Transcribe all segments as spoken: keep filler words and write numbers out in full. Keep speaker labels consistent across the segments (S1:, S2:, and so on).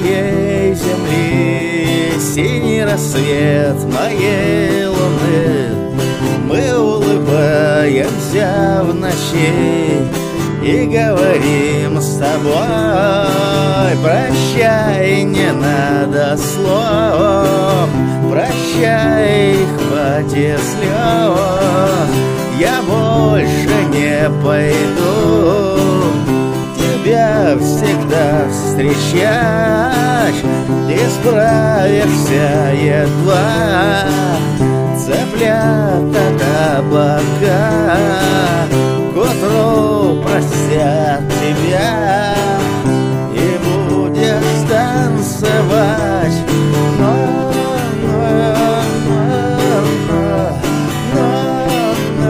S1: моей земли, синий рассвет моей луны. Мы улыбаемся в ночи и говорим с тобой: прощай, не надо слов, прощай, хватит слез. Я больше не пойду тебя всегда встречать, и справишься едва цыплята до бока. К утру простят тебя и будешь танцевать. Но, но, но, но, но,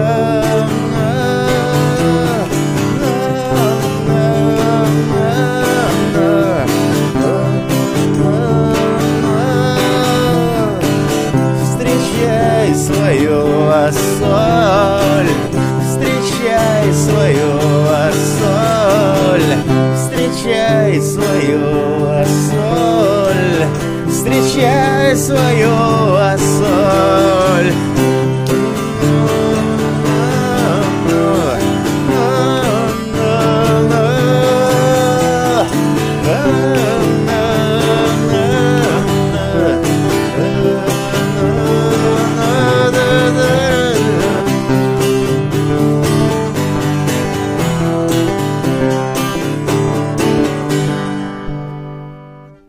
S1: встречай свою соль, встречай свою соль, встречай свою соль, встречай свою соль.